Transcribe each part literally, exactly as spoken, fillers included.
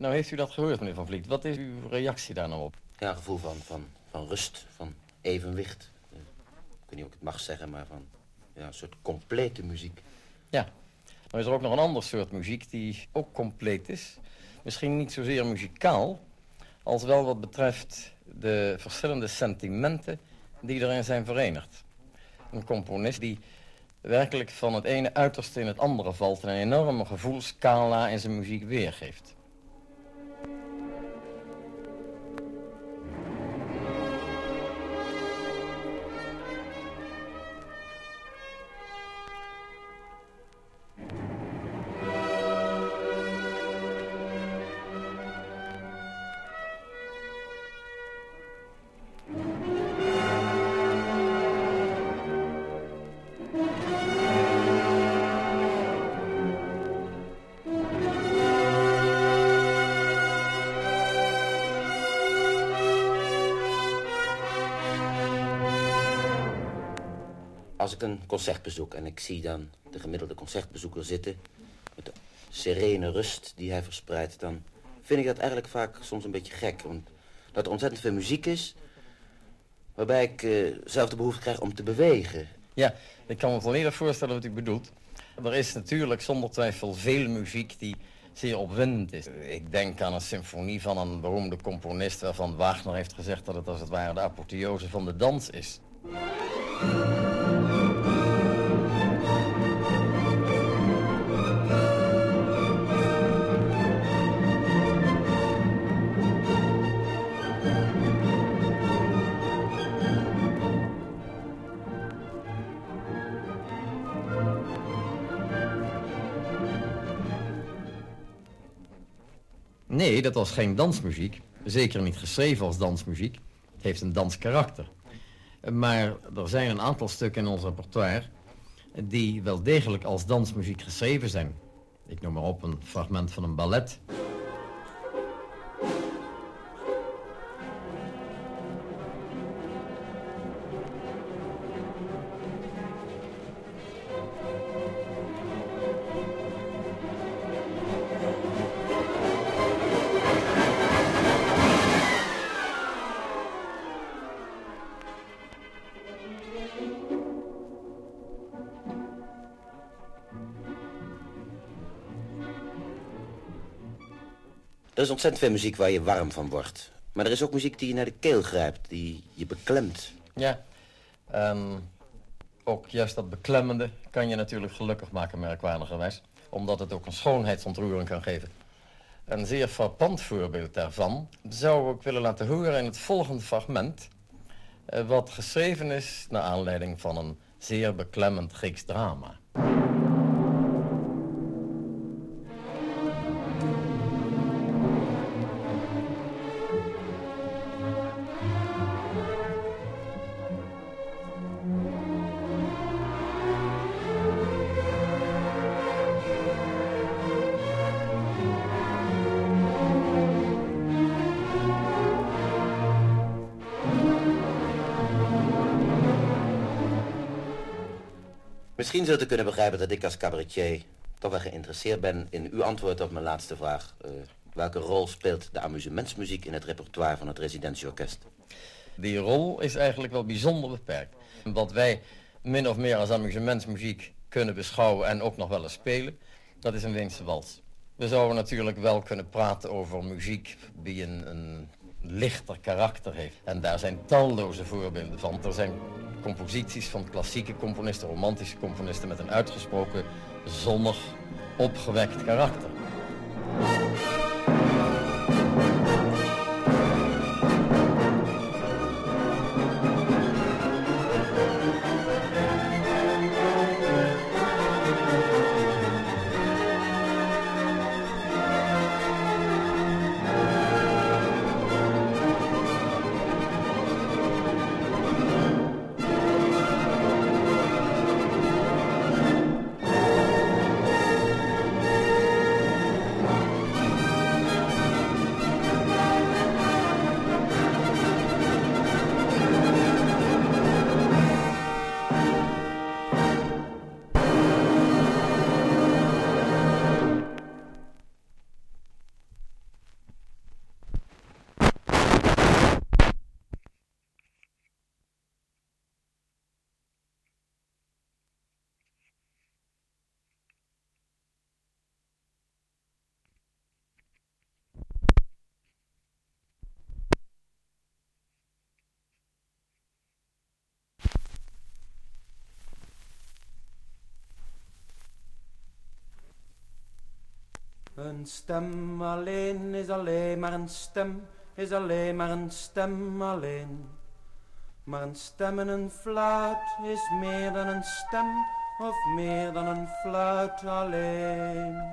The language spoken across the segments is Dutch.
Nou heeft u dat gehoord, meneer Van Vliet. Wat is uw reactie daar nou op? Ja, een gevoel van, van, van rust, van evenwicht. Uh, ik weet niet of ik het mag zeggen, maar van ja, een soort complete muziek. Ja, dan is er ook nog een ander soort muziek die ook compleet is. Misschien niet zozeer muzikaal, als wel wat betreft de verschillende sentimenten die erin zijn verenigd. Een componist die werkelijk van het ene uiterste in het andere valt en een enorme gevoelsscala in zijn muziek weergeeft. Als ik een concert bezoek en ik zie dan de gemiddelde concertbezoeker zitten met de serene rust die hij verspreidt, dan vind ik dat eigenlijk vaak soms een beetje gek. Want dat er ontzettend veel muziek is, waarbij ik uh, zelf de behoefte krijg om te bewegen. Ja, ik kan me volledig voorstellen wat u bedoelt. Er is natuurlijk zonder twijfel veel muziek die zeer opwindend is. Ik denk aan een symfonie van een beroemde componist waarvan Wagner heeft gezegd dat het als het ware de apotheose van de dans is. Nee, dat was geen dansmuziek. Zeker niet geschreven als dansmuziek. Het heeft een danskarakter. Maar er zijn een aantal stukken in ons repertoire die wel degelijk als dansmuziek geschreven zijn. Ik noem maar op een fragment van een ballet. Er is ontzettend veel muziek waar je warm van wordt. Maar er is ook muziek die je naar de keel grijpt, die je beklemt. Ja, en ook juist dat beklemmende kan je natuurlijk gelukkig maken, merkwaardigerwijs. Omdat het ook een schoonheidsontroering kan geven. Een zeer frappant voorbeeld daarvan zou ik willen laten horen in het volgende fragment. Wat geschreven is naar aanleiding van een zeer beklemmend Grieks drama. Misschien zult u kunnen begrijpen dat ik als cabaretier toch wel geïnteresseerd ben in uw antwoord op mijn laatste vraag. Uh, welke rol speelt de amusementsmuziek in het repertoire van het residentieorkest? Die rol is eigenlijk wel bijzonder beperkt. Wat wij min of meer als amusementsmuziek kunnen beschouwen en ook nog wel eens spelen, dat is een Weense wals. We zouden natuurlijk wel kunnen praten over muziek die een, een lichter karakter heeft. En daar zijn talloze voorbeelden van. Er zijn composities van klassieke componisten, romantische componisten met een uitgesproken zonnig, opgewekt karakter. Een stem alleen is alleen maar een stem, is alleen maar een stem alleen. Maar een stem en een fluit is meer dan een stem, of meer dan een fluit alleen.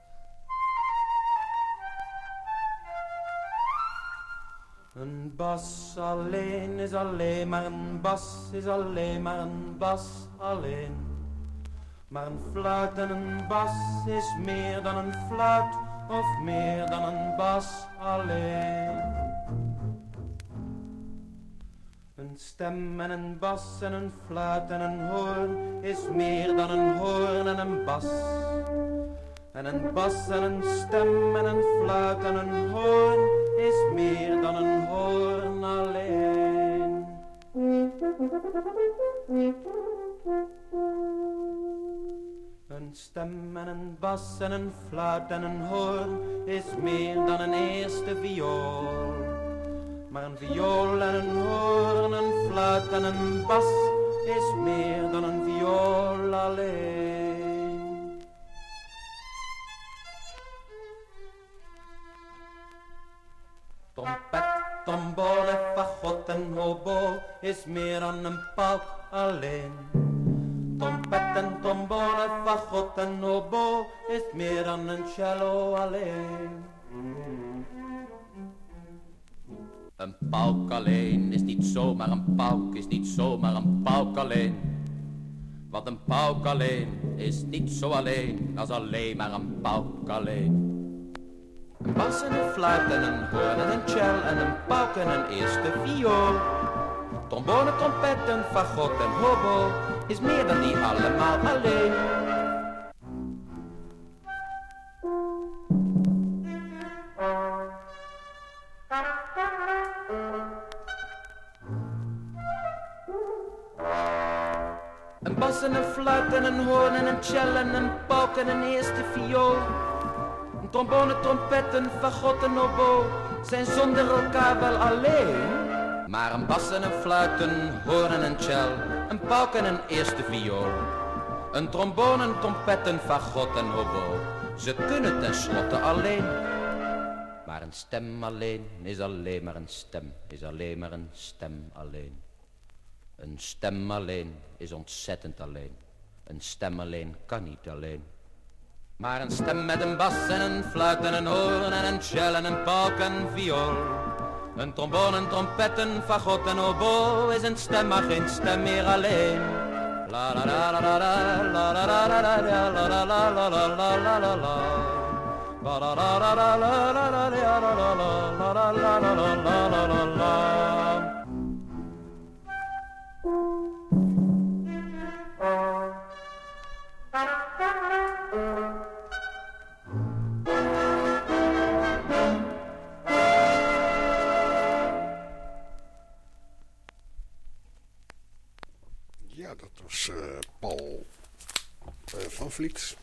Een bas alleen is alleen maar een bas, is alleen maar een bas alleen. Maar een fluit en een bas is meer dan een fluit, of meer dan een bas alleen. Een stem en een bas en een fluit en een hoorn is meer dan een hoorn en een bas. En een bas en een stem en een fluit en een hoorn is meer dan een hoorn alleen. Een stem en een bas en een fluit en een hoorn is meer dan een eerste viool. Maar een viool en een hoorn, een fluit en een bas is meer dan een viool alleen. Trompet, trombone, fagot en hobo is meer dan een pauk alleen. Trompet en trombone, fagot en hobo is meer dan een cello alleen. Een pauk alleen is niet zomaar een pauk, is niet zomaar een pauk alleen. Want een pauk alleen is niet zo alleen, als alleen maar een pauk alleen. Een bas en een fluit en een hoorn en een cel en een pauk en een eerste viool. Trombone, trompet en fagot en hobo is meer dan die allemaal alleen. Een bas en een fluit en een hoorn en een cel en een pauk en een eerste viool. Een trombone, trompet, een fagot en hobo zijn zonder elkaar wel alleen. Maar een bas en een fluit, een hoorn en een cel, een pauk en een eerste viool. Een trombone, een trompet, een fagot en hobo, ze kunnen tenslotte alleen. Maar een stem alleen is alleen maar een stem, is alleen maar een stem alleen. Een stem alleen is ontzettend alleen. Een stem alleen kan niet alleen. Maar een stem met een bas en een fluit en een hoorn en een cel en een pauk en viool. Een trombone, een trompet, een fagot en hobo is een stem maar geen stem meer alleen. La la la la la la la la la la la la la la la la la la la la. La la la la la la la la la la la la la la la la la. Ja, dat was uh, Paul uh, van Vliet.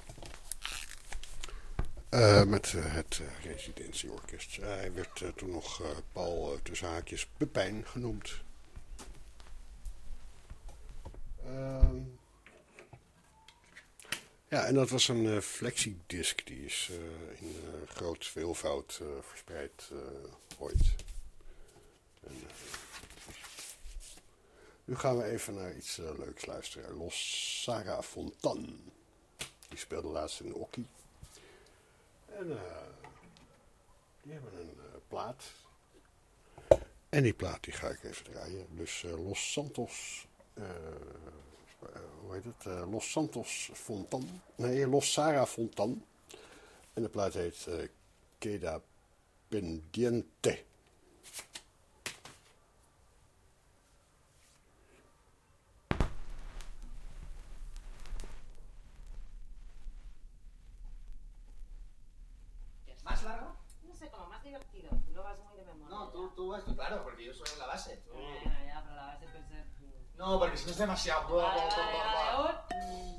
Uh, met uh, het uh, residentieorkest. Uh, hij werd uh, toen nog uh, Paul uh, tussen haakjes Pepijn genoemd. Uh, ja, en dat was een uh, flexidisc. Die is uh, in uh, groot veelvoud uh, verspreid uh, ooit. En, uh, nu gaan we even naar iets uh, leuks luisteren. Los Sarah Fontan. Die speelde laatst in Okkie. En uh, die hebben een uh, plaat. En die plaat die ga ik even draaien. Dus uh, Los Santos. Uh, uh, hoe heet het? Uh, Los Santos Fontan. Nee, Los Sarah Fontan. En de plaat heet uh, Queda Pendiente. ¿Más largo? No sé, como más divertido. Lo vas muy de memoria. No, tú, tú vas, claro, porque yo soy la base. Tú... Bueno, ya, pero la base puede ser... No, porque si no es demasiado... Vale, vale, vale, vale.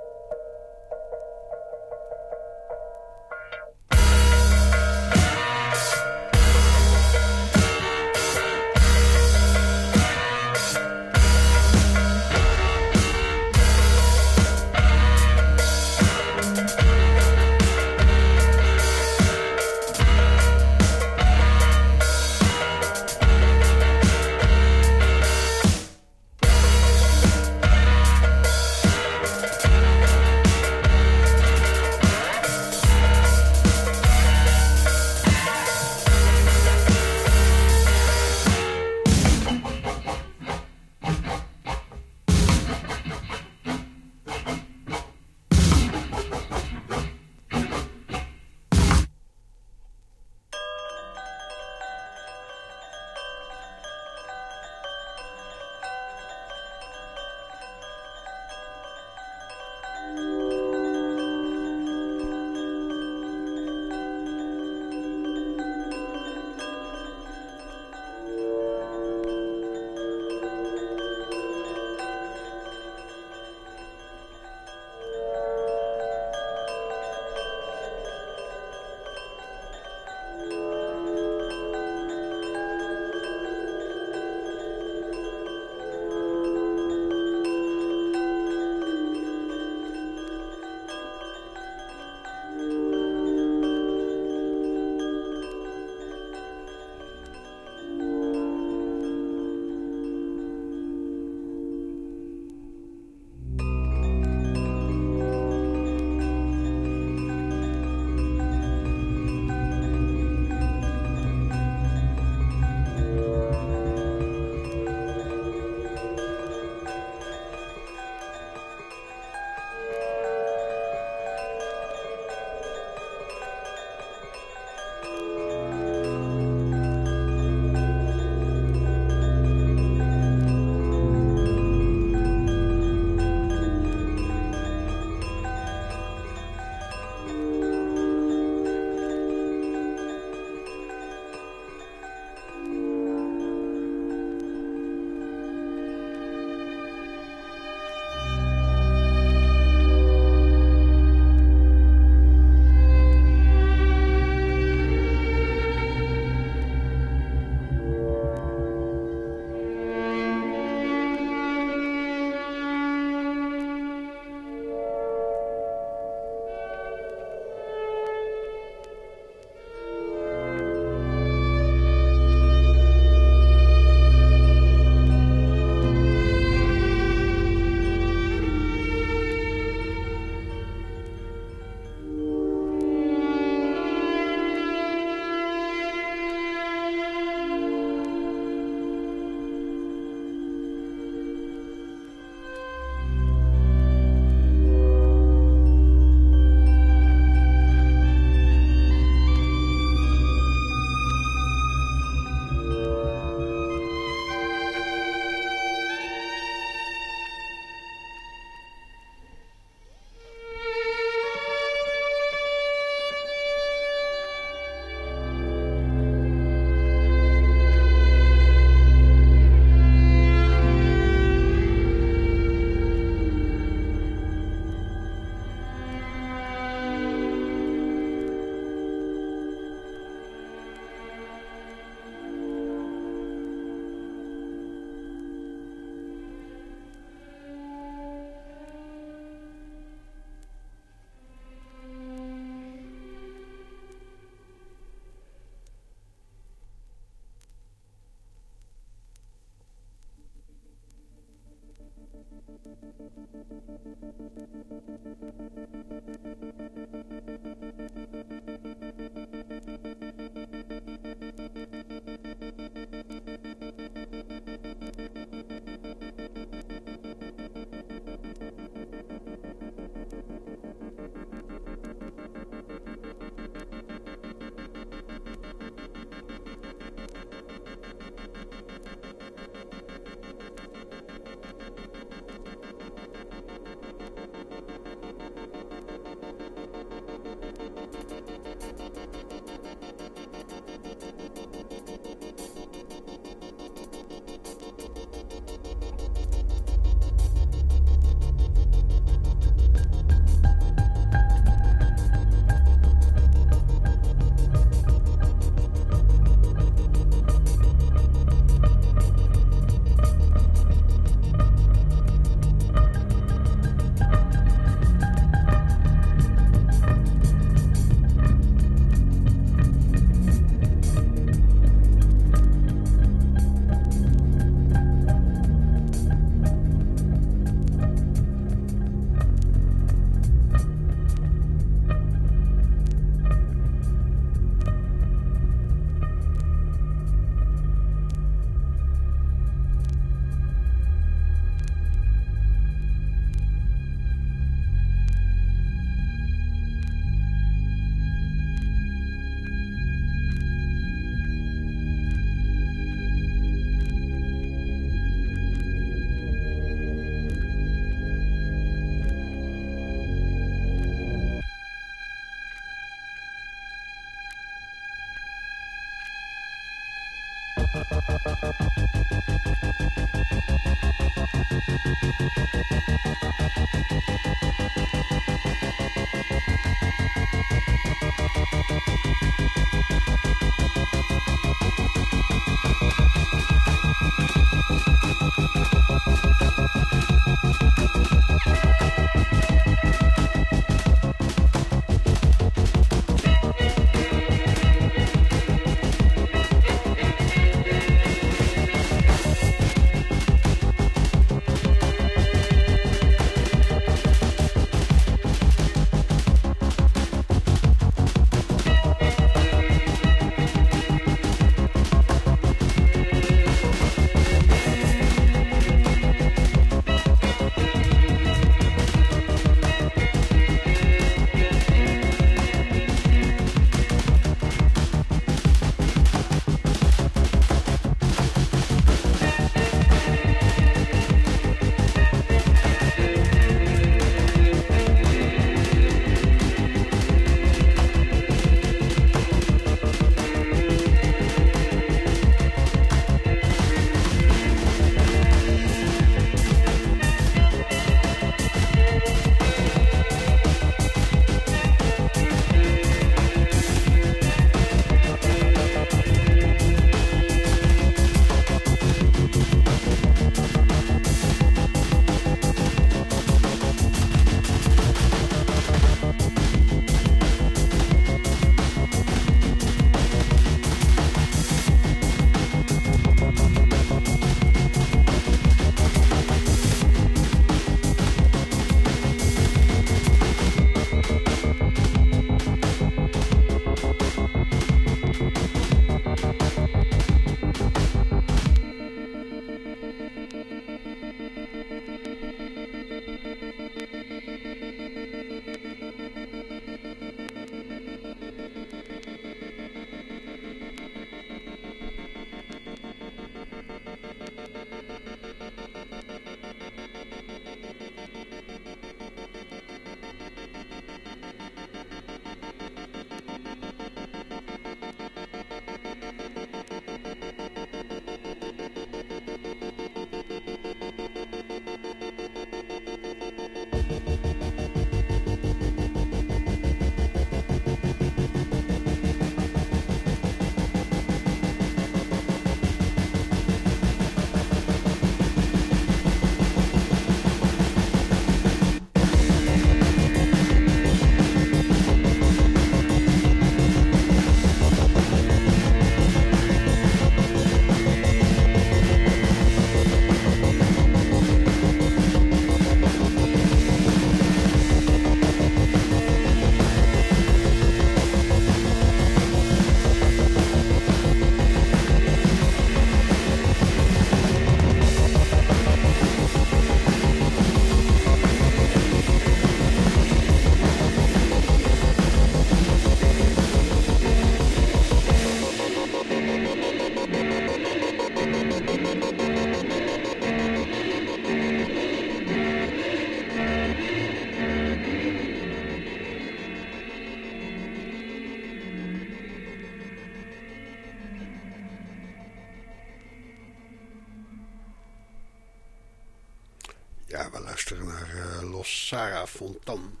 Ja, we luisteren naar uh, Los Sara Fontan.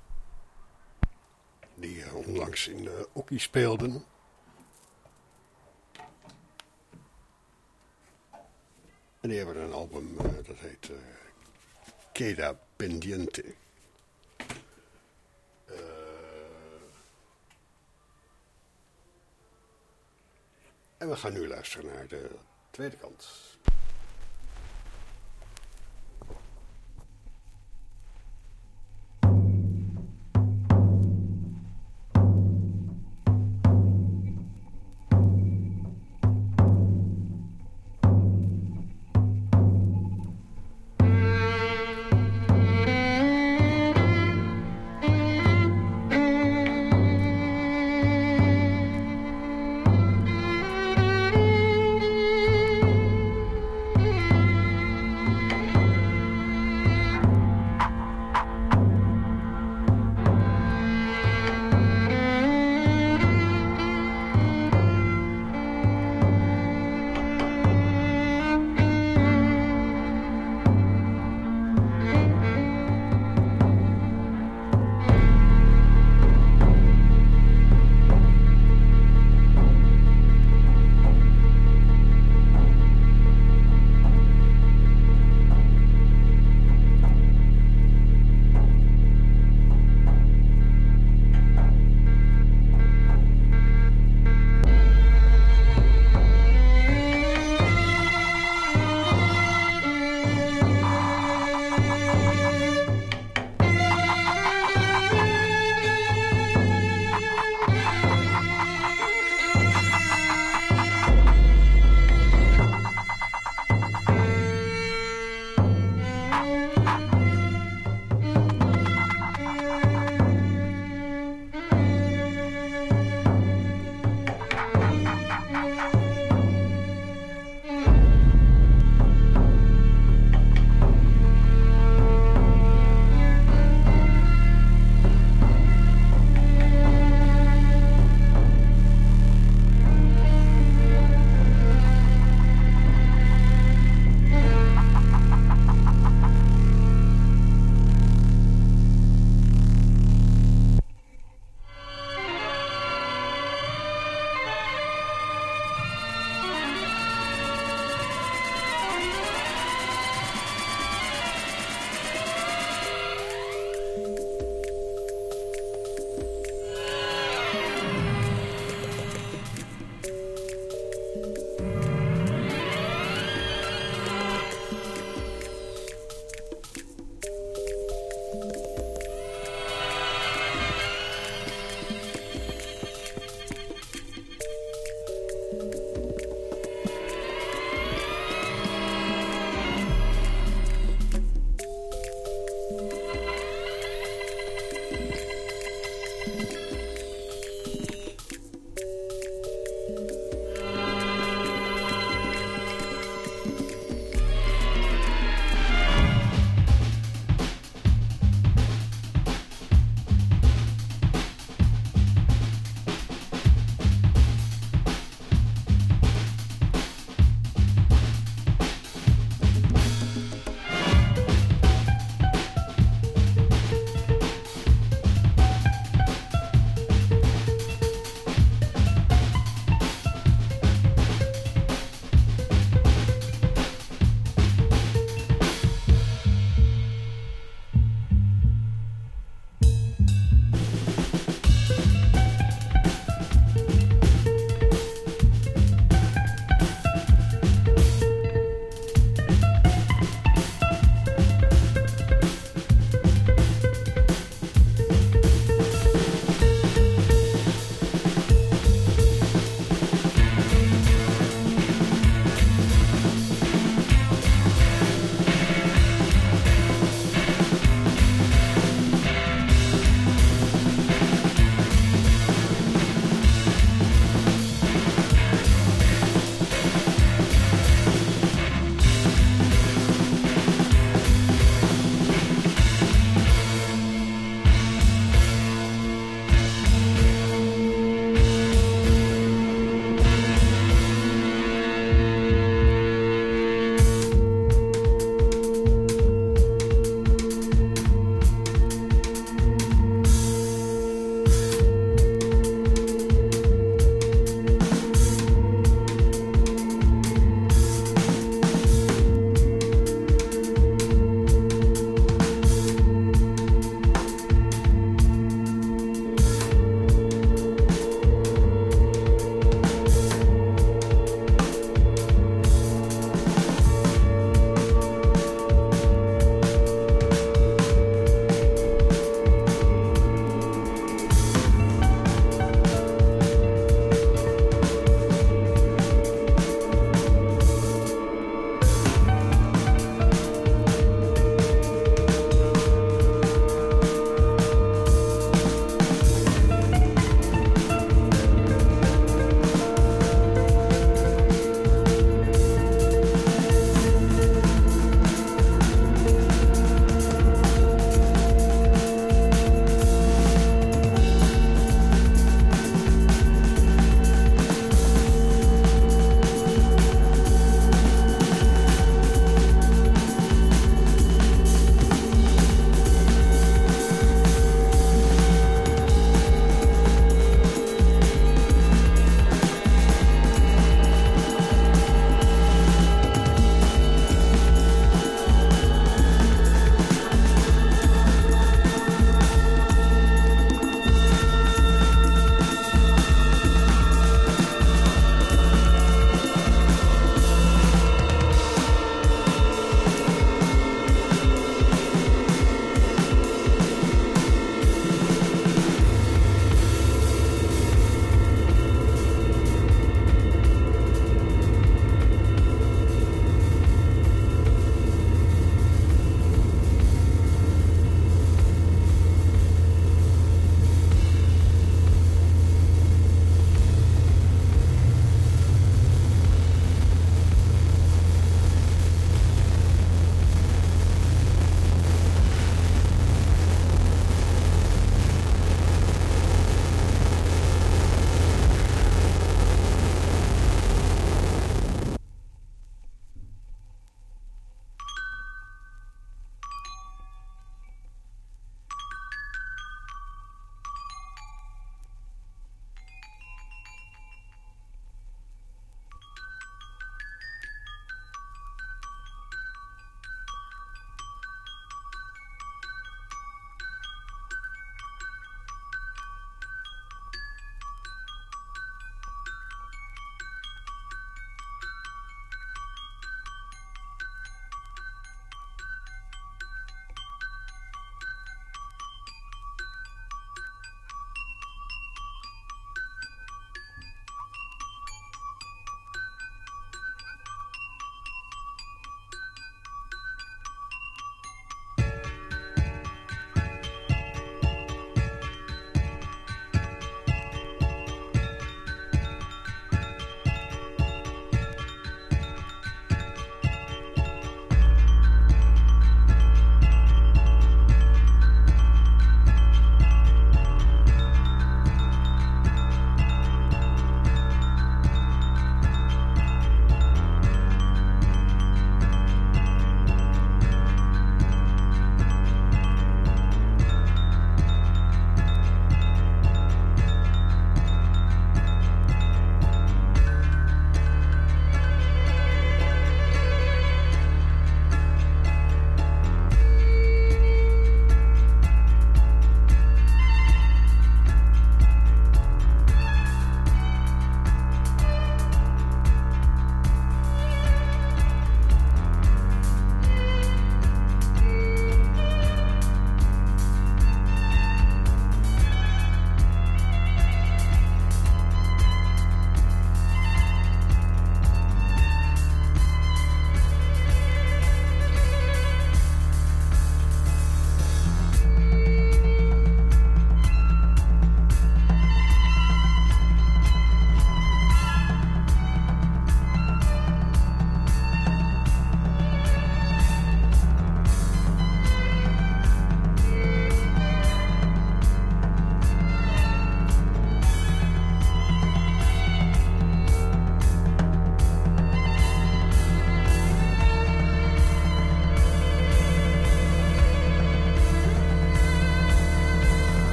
Die uh, onlangs in uh, Okkie speelden. En die hebben een album, uh, dat heet uh, Queda Pendiente. Uh, en we gaan nu luisteren naar de tweede kant.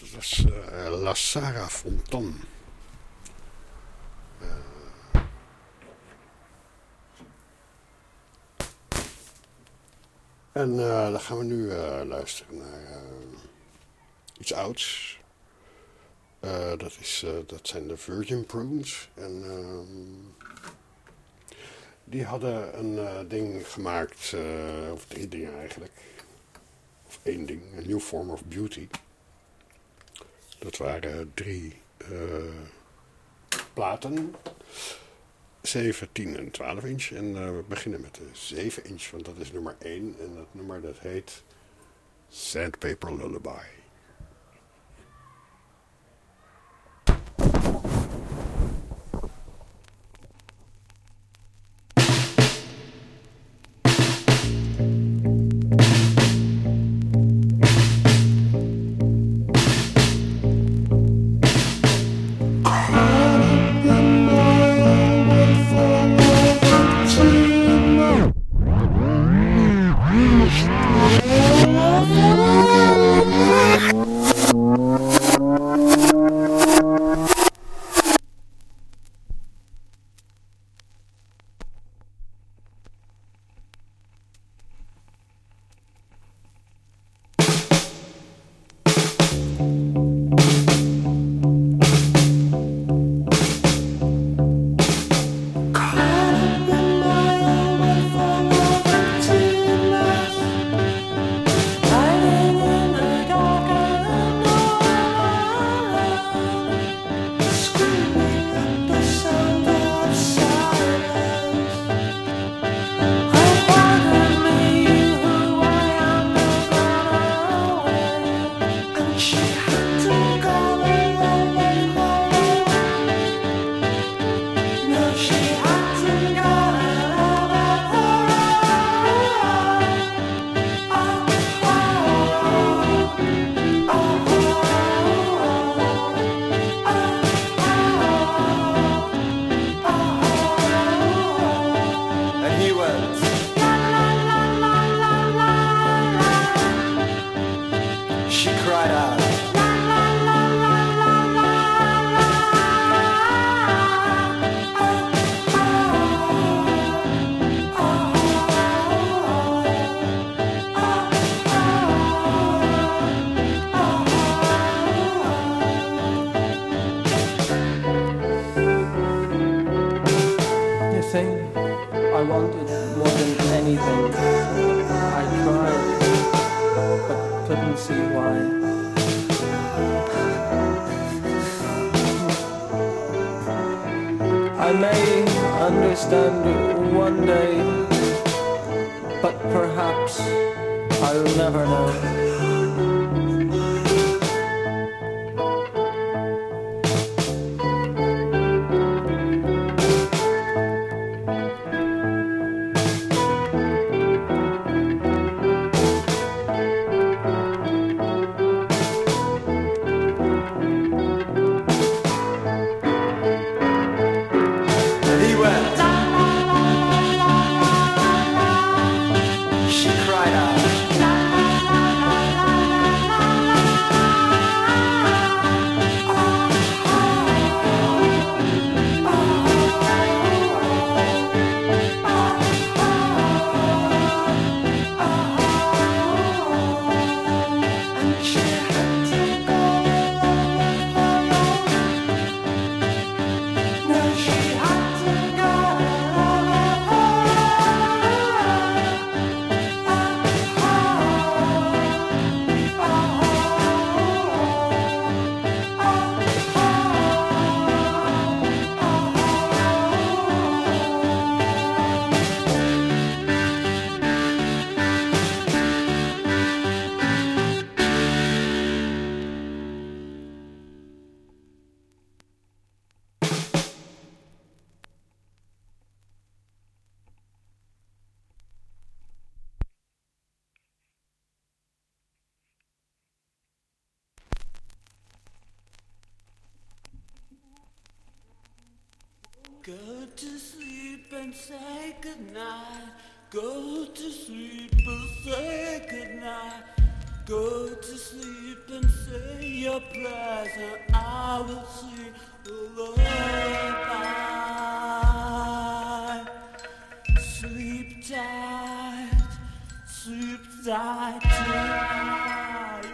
Dat was uh, La Sara Fontan. Uh, en uh, dan gaan we nu uh, luisteren naar uh, iets ouds. Uh, dat, is, uh, dat zijn de Virgin Prunes. En uh, die hadden een uh, ding gemaakt, uh, of drie dingen eigenlijk. Of één ding, een New Form of Beauty. Dat waren drie uh, platen. zeven, tien en twaalf inch. En uh, we beginnen met de zeven inch, want dat is nummer één. En dat nummer dat heet Sandpaper Lullaby. Go to sleep and say goodnight. Go to sleep and say goodnight. Go to sleep and say your prayers. so I will sing a lullaby. Sleep tight, sleep tight tonight.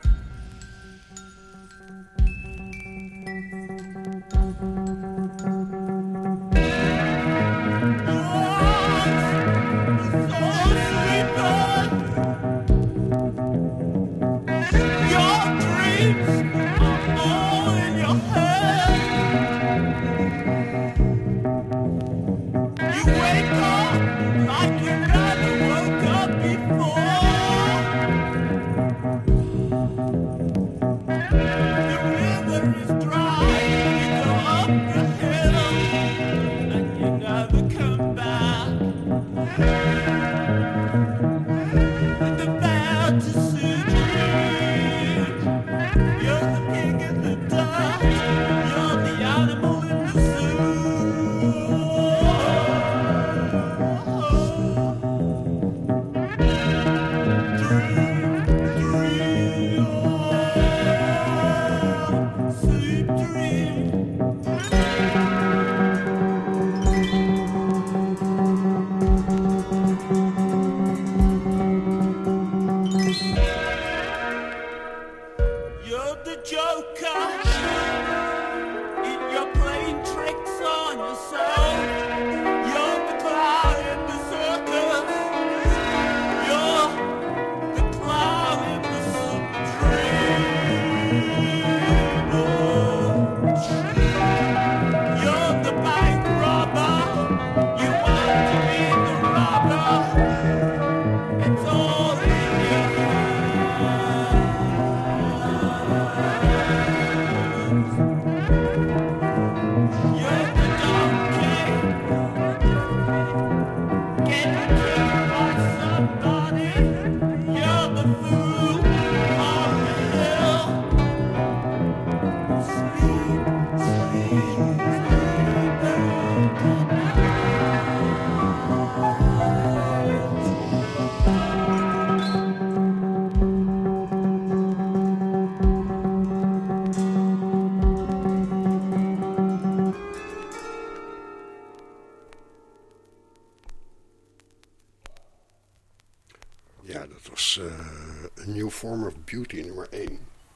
Ja, dat was uh, A New Form of Beauty nummer één.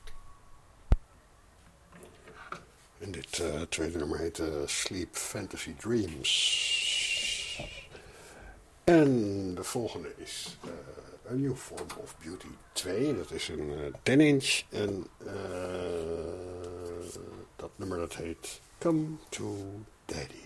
En dit uh, tweede nummer heet uh, Sleep Fantasy Dreams. En de volgende is uh, A New Form of Beauty twee. Dat is een uh, ten inch. En uh, dat nummer dat heet Come to Daddy.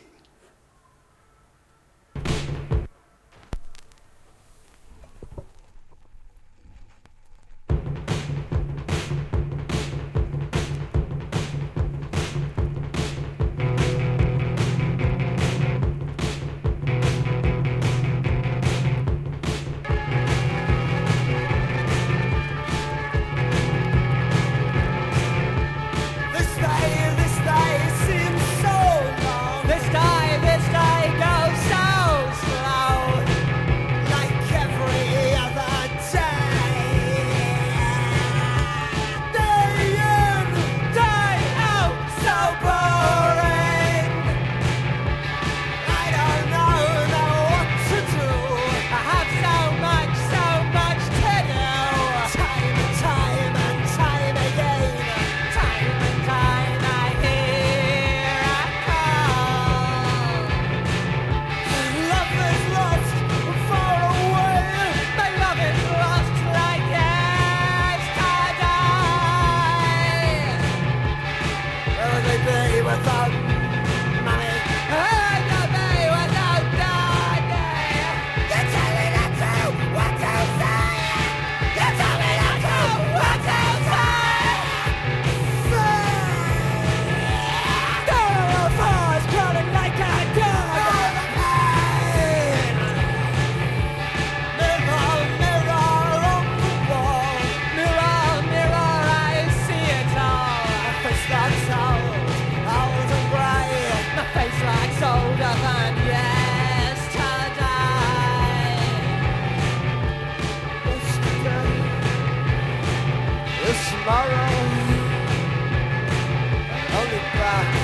only cry.